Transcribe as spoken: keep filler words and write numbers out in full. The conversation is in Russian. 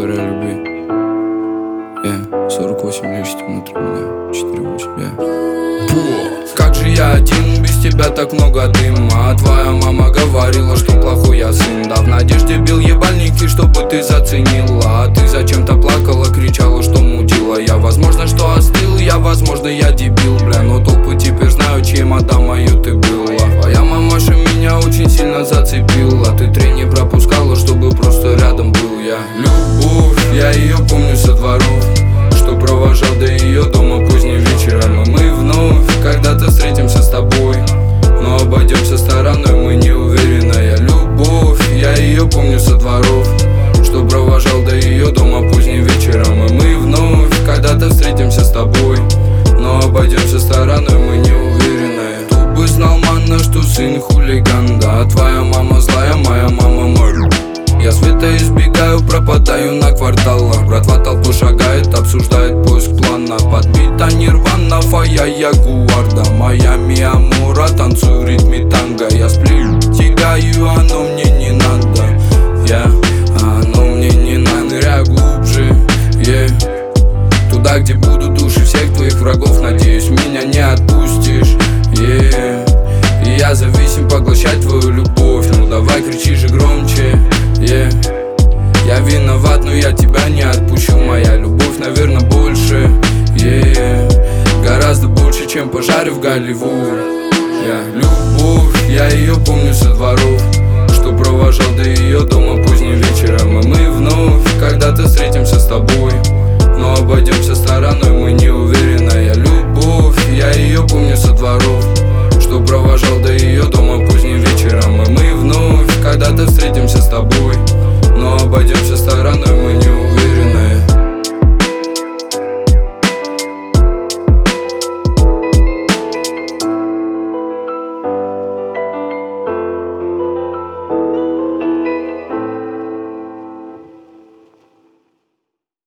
История любви. Я сорок восемь лечите внутри меня. четыре восемь, я. Как же я один, без тебя так много дыма. Твоя мама говорила, что плохой я сын. Да в надежде бил ебальники, чтобы ты заценила. А ты зачем-то плакала, кричала, что мутила. Я, возможно, что остыл, я, возможно, я дебил, бля. Но толпы теперь знают, чьей мадамою ты была. Твоя мамаша меня очень сильно зацепила. Ты трени пропускала, чтобы просто рядом был я. Любовь, я ее помню со дворов, что провожал до ее дома поздним вечером. И мы вновь когда-то встретимся с тобой, но обойдемся стороной, мы не уверенная. Любовь, я ее помню со дворов, что провожал до ее дома поздним вечером. И мы вновь когда-то встретимся с тобой, но обойдемся стороной, мы не уверенная. Кто бы знал, манна, что сын хулиган. Да, твоя мама злая, моя мама мой. Я света избегаю, пропадаю на кварталах. Братва толпу шагает, обсуждает поиск плана. Подбита нирвана, фая ягуар. Да, Майами, Амура, танцую в ритме танго. Я сплю